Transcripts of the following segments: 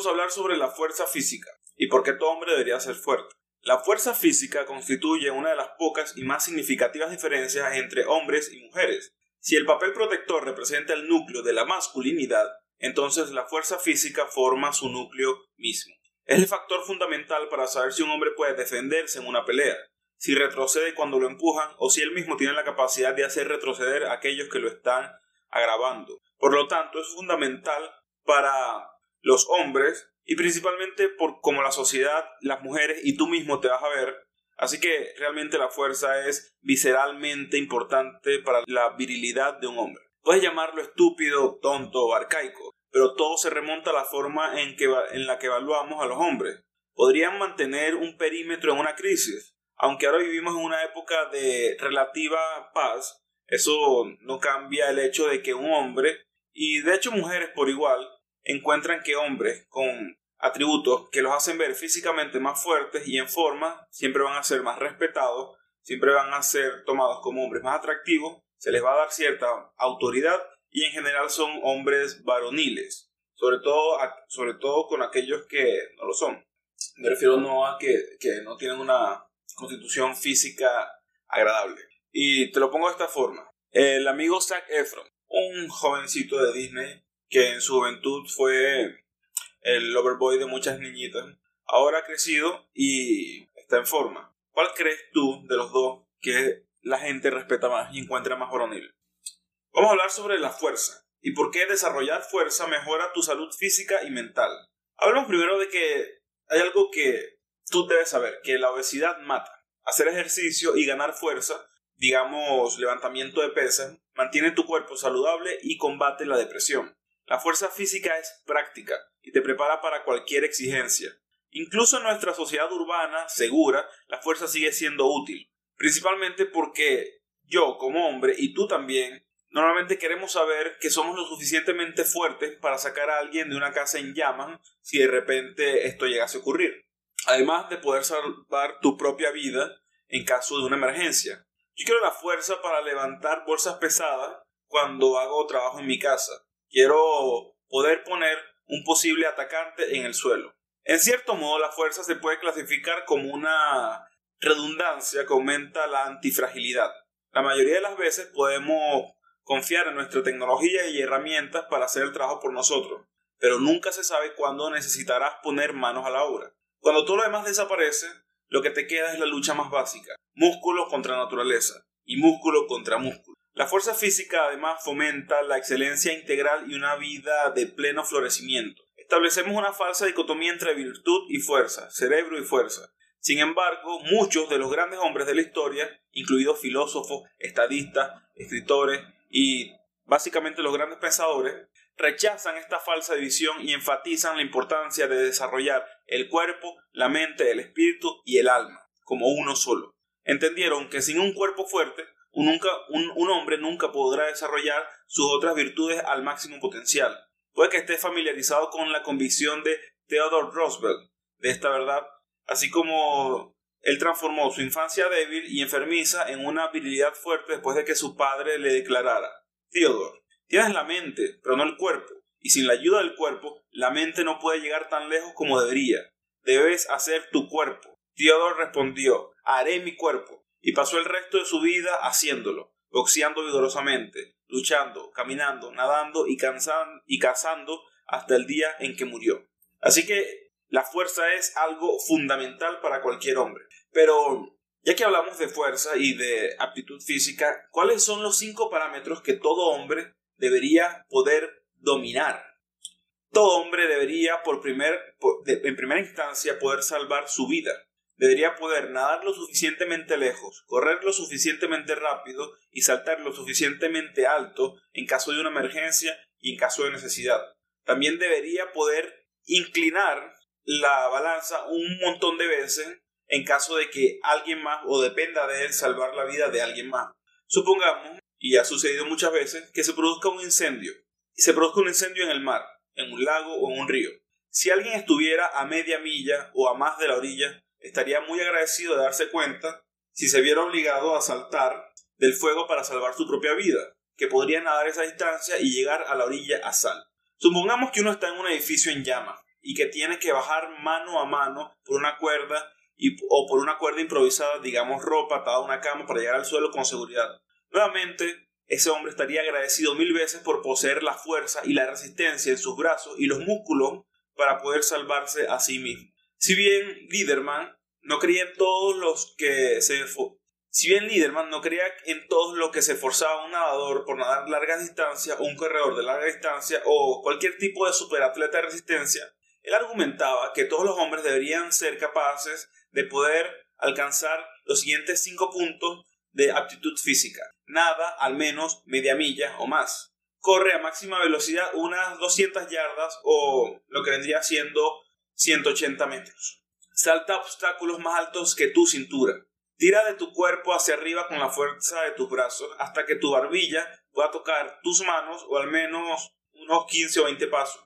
vamos a hablar sobre la fuerza física y por qué todo hombre debería ser fuerte. La fuerza física constituye una de las pocas y más significativas diferencias entre hombres y mujeres. Si el papel protector representa el núcleo de la masculinidad, entonces la fuerza física forma su núcleo mismo. Es el factor fundamental para saber si un hombre puede defenderse en una pelea, si retrocede cuando lo empujan o si él mismo tiene la capacidad de hacer retroceder a aquellos que lo están agravando. Por lo tanto, es fundamental para los hombres y principalmente por como la sociedad, las mujeres y tú mismo te vas a ver. Así que realmente la fuerza es visceralmente importante para la virilidad de un hombre. Puedes llamarlo estúpido, tonto o arcaico, pero todo se remonta a la forma en la que evaluamos a los hombres. Podrían mantener un perímetro en una crisis. Aunque ahora vivimos en una época de relativa paz, eso no cambia el hecho de que un hombre, y de hecho mujeres por igual, encuentran que hombres con atributos que los hacen ver físicamente más fuertes y en forma siempre van a ser más respetados, siempre van a ser tomados como hombres más atractivos, se les va a dar cierta autoridad y en general son hombres varoniles, sobre todo con aquellos que no lo son. Me refiero no a que no tienen una constitución física agradable. Y te lo pongo de esta forma. El amigo Zac Efron, un jovencito de Disney que en su juventud fue el loverboy de muchas niñitas, ahora ha crecido y está en forma. ¿Cuál crees tú de los dos que la gente respeta más y encuentra más varonil? Vamos a hablar sobre la fuerza y por qué desarrollar fuerza mejora tu salud física y mental. Hablamos primero de que hay algo que tú debes saber, que la obesidad mata. Hacer ejercicio y ganar fuerza, digamos levantamiento de pesas, mantiene tu cuerpo saludable y combate la depresión. La fuerza física es práctica y te prepara para cualquier exigencia. Incluso en nuestra sociedad urbana segura, la fuerza sigue siendo útil. Principalmente porque yo como hombre y tú también, normalmente queremos saber que somos lo suficientemente fuertes para sacar a alguien de una casa en llamas si de repente esto llegase a ocurrir. Además de poder salvar tu propia vida en caso de una emergencia. Yo quiero la fuerza para levantar bolsas pesadas cuando hago trabajo en mi casa. Quiero poder poner un posible atacante en el suelo. En cierto modo, la fuerza se puede clasificar como una redundancia que aumenta la antifragilidad. La mayoría de las veces podemos confiar en nuestra tecnología y herramientas para hacer el trabajo por nosotros, pero nunca se sabe cuándo necesitarás poner manos a la obra. Cuando todo lo demás desaparece, lo que te queda es la lucha más básica, músculo contra naturaleza y músculo contra músculo. La fuerza física además fomenta la excelencia integral y una vida de pleno florecimiento. Establecemos una falsa dicotomía entre virtud y fuerza, cerebro y fuerza. Sin embargo, muchos de los grandes hombres de la historia, incluidos filósofos, estadistas, escritores y básicamente los grandes pensadores, rechazan esta falsa división y enfatizan la importancia de desarrollar el cuerpo, la mente, el espíritu y el alma como uno solo. Entendieron que sin un cuerpo fuerte, un hombre nunca podrá desarrollar sus otras virtudes al máximo potencial. Puede que estés familiarizado con la convicción de Theodore Roosevelt de esta verdad, así como él transformó su infancia débil y enfermiza en una virilidad fuerte después de que su padre le declarara: Theodore, tienes la mente, pero no el cuerpo, y sin la ayuda del cuerpo, la mente no puede llegar tan lejos como debería. Debes hacer tu cuerpo. Theodore respondió: haré mi cuerpo. Y pasó el resto de su vida haciéndolo, boxeando vigorosamente, luchando, caminando, nadando y cazando hasta el día en que murió. Así que la fuerza es algo fundamental para cualquier hombre. Pero ya que hablamos de fuerza y de aptitud física, ¿cuáles son los 5 parámetros que todo hombre debería poder dominar? Todo hombre debería en primera instancia poder salvar su vida. Debería poder nadar lo suficientemente lejos, correr lo suficientemente rápido y saltar lo suficientemente alto en caso de una emergencia y en caso de necesidad. También debería poder inclinar la balanza un montón de veces en caso de que alguien más o dependa de él salvar la vida de alguien más. Supongamos, y ha sucedido muchas veces, que se produzca un incendio. Y se produzca un incendio en el mar, en un lago o en un río. Si alguien estuviera a media milla o a más de la orilla, estaría muy agradecido de darse cuenta si se viera obligado a saltar del fuego para salvar su propia vida, que podría nadar esa distancia y llegar a la orilla a salvo. Supongamos que uno está en un edificio en llamas y que tiene que bajar mano a mano por una cuerda o por una cuerda improvisada, digamos ropa atada a una cama para llegar al suelo con seguridad. Nuevamente, ese hombre estaría agradecido 1000 veces por poseer la fuerza y la resistencia en sus brazos y los músculos para poder salvarse a sí mismo. Si bien Lederman no creía en todos los que se esforzaba un nadador por nadar largas distancias o un corredor de larga distancia o cualquier tipo de superatleta de resistencia, él argumentaba que todos los hombres deberían ser capaces de poder alcanzar los siguientes 5 puntos de aptitud física. Nada al menos media milla o más. Corre a máxima velocidad unas 200 yardas o lo que vendría siendo 180 metros. Salta obstáculos más altos que tu cintura. Tira de tu cuerpo hacia arriba con la fuerza de tus brazos hasta que tu barbilla pueda tocar tus manos o al menos unos 15 o 20 pasos.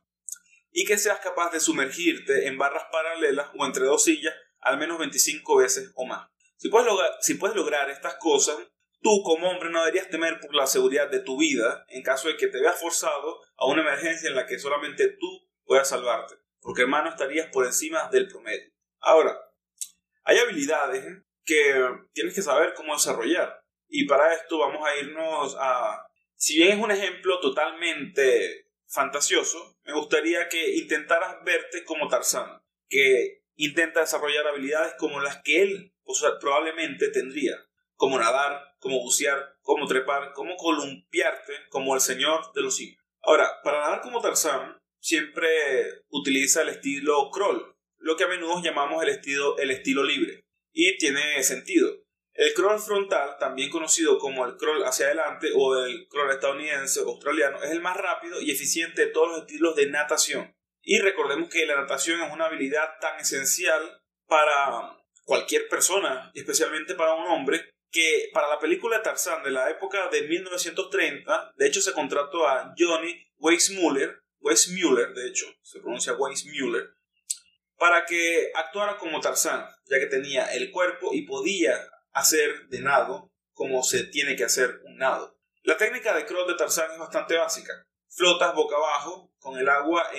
Y que seas capaz de sumergirte en barras paralelas o entre dos sillas al menos 25 veces o más. Si puedes lograr estas cosas, tú como hombre no deberías temer por la seguridad de tu vida en caso de que te veas forzado a una emergencia en la que solamente tú puedas salvarte, porque hermano estarías por encima del promedio. Ahora, hay habilidades que tienes que saber cómo desarrollar, y para esto vamos a irnos a... Si bien es un ejemplo totalmente fantasioso, me gustaría que intentaras verte como Tarzán, que intenta desarrollar habilidades como las que él probablemente tendría, como nadar, como bucear, como trepar, como columpiarte, como el señor de los simios. Ahora, para nadar como Tarzán, siempre utiliza el estilo crawl, lo que a menudo llamamos el estilo libre, y tiene sentido. El crawl frontal, también conocido como el crawl hacia adelante o el crawl estadounidense o australiano, es el más rápido y eficiente de todos los estilos de natación. Y recordemos que la natación es una habilidad tan esencial para cualquier persona, especialmente para un hombre, que para la película Tarzán de la época de 1930, de hecho se contrató a Johnny Weissmuller, de hecho, se pronuncia Weissmuller, para que actuara como Tarzán, ya que tenía el cuerpo y podía hacer de nado como se tiene que hacer un nado. La técnica de crawl de Tarzán es bastante básica. Flotas boca abajo con el agua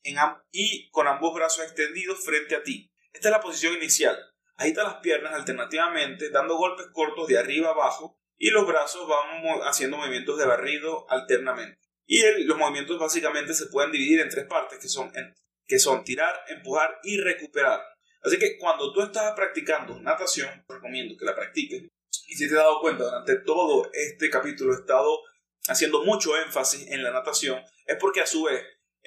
y con ambos brazos extendidos frente a ti. Esta es la posición inicial. Agita las piernas alternativamente, dando golpes cortos de arriba a abajo, y los brazos van haciendo movimientos de barrido alternamente. Y los movimientos básicamente se pueden dividir en 3 partes, que son tirar, empujar y recuperar. Así que cuando tú estás practicando natación, te recomiendo que la practiques. Y si te has dado cuenta, durante todo este capítulo he estado haciendo mucho énfasis en la natación, es porque a su vez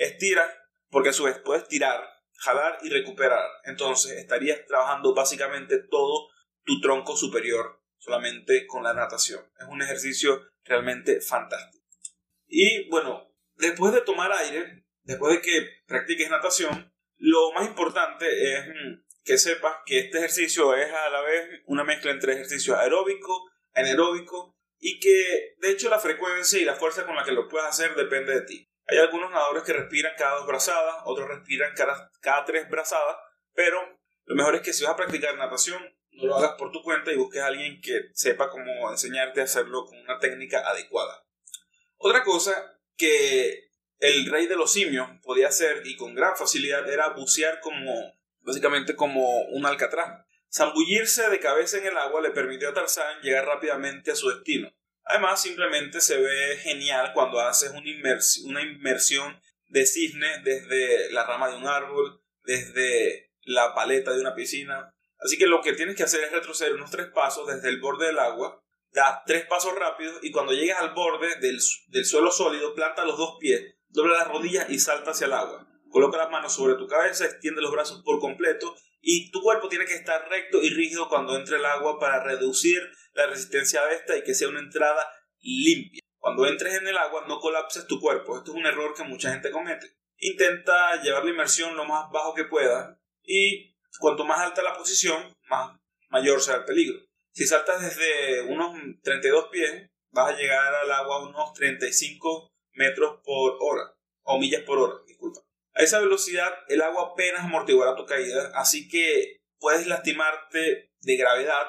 puedes tirar, jalar y recuperar. Entonces estarías trabajando básicamente todo tu tronco superior solamente con la natación. Es un ejercicio realmente fantástico. Y bueno, después de tomar aire, después de que practiques natación, lo más importante es que sepas que este ejercicio es a la vez una mezcla entre ejercicio aeróbico, anaeróbico, y que de hecho la frecuencia y la fuerza con la que lo puedas hacer depende de ti. Hay algunos nadadores que respiran cada 2 brazadas, otros respiran cada 3 brazadas, pero lo mejor es que si vas a practicar natación, no lo hagas por tu cuenta y busques a alguien que sepa cómo enseñarte a hacerlo con una técnica adecuada. Otra cosa que el rey de los simios podía hacer y con gran facilidad era bucear básicamente como un alcatraz. Zambullirse de cabeza en el agua le permitió a Tarzán llegar rápidamente a su destino. Además, simplemente se ve genial cuando haces una inmersión de cisne desde la rama de un árbol, desde la paleta de una piscina. Así que lo que tienes que hacer es retroceder unos 3 pasos desde el borde del agua, das 3 pasos rápidos y cuando llegues al borde del suelo sólido, planta los 2 pies, dobla las rodillas y salta hacia el agua. Coloca las manos sobre tu cabeza, extiende los brazos por completo y tu cuerpo tiene que estar recto y rígido cuando entre el agua para reducir la resistencia de esta y que sea una entrada limpia. Cuando entres en el agua no colapses tu cuerpo. Esto es un error que mucha gente comete. Intenta llevar la inmersión lo más bajo que puedas y cuanto más alta la posición, mayor será el peligro. Si saltas desde unos 32 pies, vas a llegar al agua a unos 35 metros por hora, o millas por hora, disculpa. A esa velocidad, el agua apenas amortiguará tu caída, así que puedes lastimarte de gravedad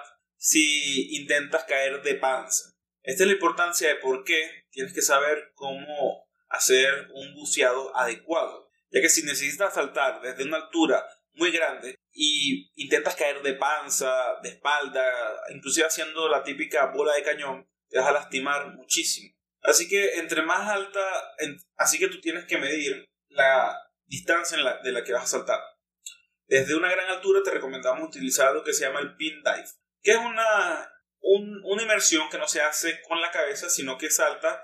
si intentas caer de panza. Esta es la importancia de por qué tienes que saber cómo hacer un buceado adecuado. ya que si necesitas saltar desde una altura muy grande y intentas caer de panza, de espalda, inclusive haciendo la típica bola de cañón, te vas a lastimar muchísimo. Así que entre más alta, así que tú tienes que medir la distancia de la que vas a saltar. Desde una gran altura te recomendamos utilizar lo que se llama el pin dive, que es una inmersión que no se hace con la cabeza, sino que saltas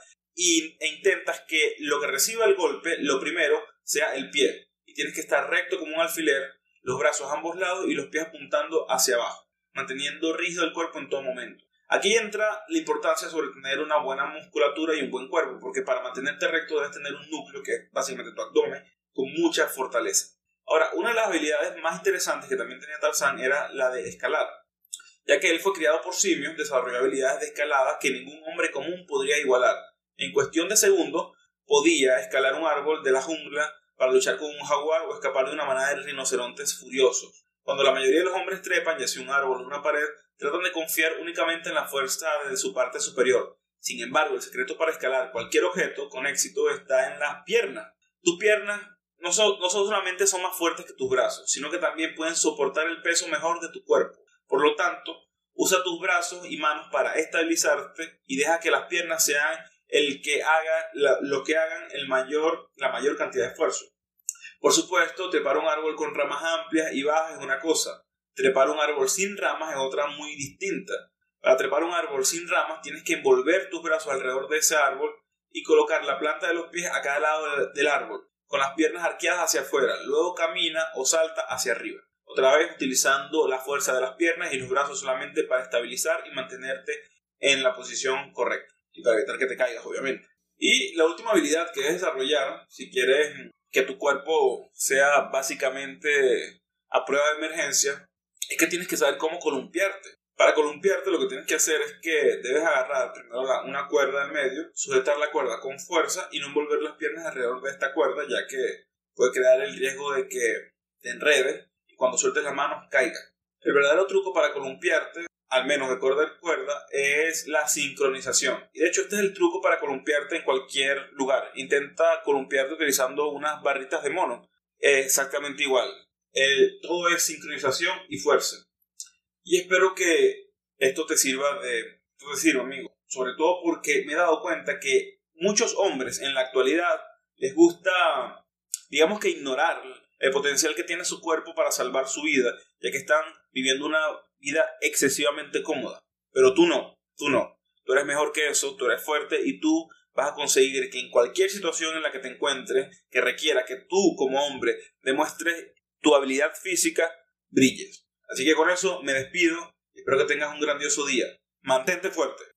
e intentas que lo que reciba el golpe, lo primero, sea el pie. Y tienes que estar recto como un alfiler, los brazos a ambos lados y los pies apuntando hacia abajo, manteniendo rígido el cuerpo en todo momento. Aquí entra la importancia sobre tener una buena musculatura y un buen cuerpo, porque para mantenerte recto debes tener un núcleo, que es básicamente tu abdomen, con mucha fortaleza. Ahora, una de las habilidades más interesantes que también tenía Tarzán era la de escalar. Ya que él fue criado por simios, desarrolló habilidades de escalada que ningún hombre común podría igualar. En cuestión de segundos, podía escalar un árbol de la jungla para luchar con un jaguar o escapar de una manada de rinocerontes furiosos. Cuando la mayoría de los hombres trepan, ya sea un árbol o una pared, tratan de confiar únicamente en la fuerza de su parte superior. Sin embargo, el secreto para escalar cualquier objeto con éxito está en las piernas. Tus piernas no solamente son más fuertes que tus brazos, sino que también pueden soportar el peso mejor de tu cuerpo. Por lo tanto, usa tus brazos y manos para estabilizarte y deja que las piernas sean el que haga lo que hagan la mayor cantidad de esfuerzo. Por supuesto, trepar un árbol con ramas amplias y bajas es una cosa. Trepar un árbol sin ramas es otra muy distinta. Para trepar un árbol sin ramas tienes que envolver tus brazos alrededor de ese árbol y colocar la planta de los pies a cada lado del árbol, con las piernas arqueadas hacia afuera. Luego camina o salta hacia arriba. Otra vez utilizando la fuerza de las piernas y los brazos solamente para estabilizar y mantenerte en la posición correcta. Y para evitar que te caigas, obviamente. Y la última habilidad que debes desarrollar, si quieres que tu cuerpo sea básicamente a prueba de emergencia, es que tienes que saber cómo columpiarte. Para columpiarte lo que tienes que hacer es que debes agarrar primero una cuerda en medio, sujetar la cuerda con fuerza y no envolver las piernas alrededor de esta cuerda, ya que puede crear el riesgo de que te enredes y cuando sueltes las manos caiga. El verdadero truco para columpiarte, al menos de cuerda, es la sincronización. Y de hecho este es el truco para columpiarte en cualquier lugar. Intenta columpiarte utilizando unas barritas de mono. Exactamente igual. Todo es sincronización y fuerza. Y espero que esto te sirva, amigo. Sobre todo porque me he dado cuenta que muchos hombres en la actualidad les gusta, digamos que ignorar el potencial que tiene su cuerpo para salvar su vida, ya que están viviendo una vida excesivamente cómoda. Pero tú no. Tú eres mejor que eso, tú eres fuerte y tú vas a conseguir que en cualquier situación en la que te encuentres, que requiera que tú como hombre demuestres tu habilidad física, brilles. Así que con eso me despido y espero que tengas un grandioso día. Mantente fuerte.